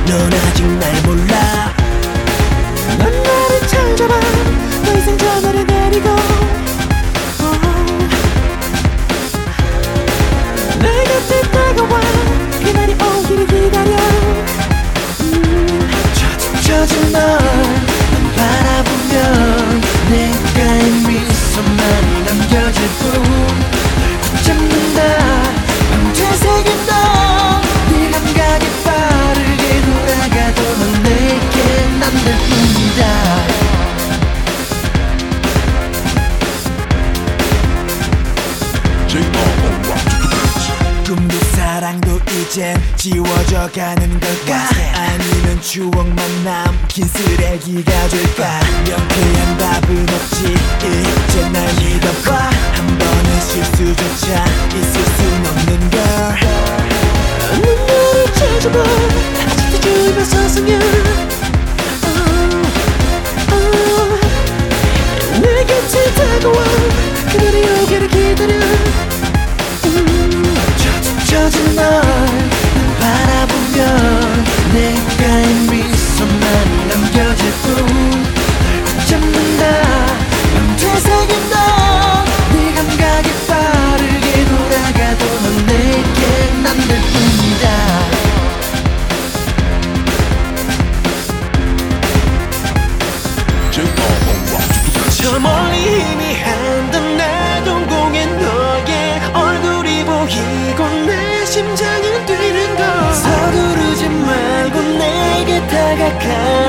넌 아직 날 몰라. 넌 나를 찾아봐. 더 이상 전화를 내리고 내 곁에 다가와. 그날이 오기를 기다려. 젖은 널 바라보면 내가의 미소만 남겨질 뿐. 붙잡는다 밤새새긴 너. 네 감각이 빠르게 돌아가도 넌 내게 남들 뿐이다. 꿈도 사랑도 이젠 지워져 가는 걸까? 아니면 추억만 남긴 쓰레기가 될까? 명쾌한 답은 없지. 이제 날 믿어봐. 한 번의 실수조차 있을 순 없는 걸. 눈물을 찾아봐. 아직도 주위만 서성여. 내 곁에 다가와. 그날이 오기를 기다려. 젖은 널 바라보면 내가의 미소만 남겨질 뿐. 붙잡는다 밤새새긴 너. 네 감각이 빠르게 돌아가도 넌 내게 남들 뿐이다. 저 멀리 희미한 내 동공에 너의 얼굴이 보이고 내 심장이 뛰는 걸. 서두르지 말고 내게 다가가.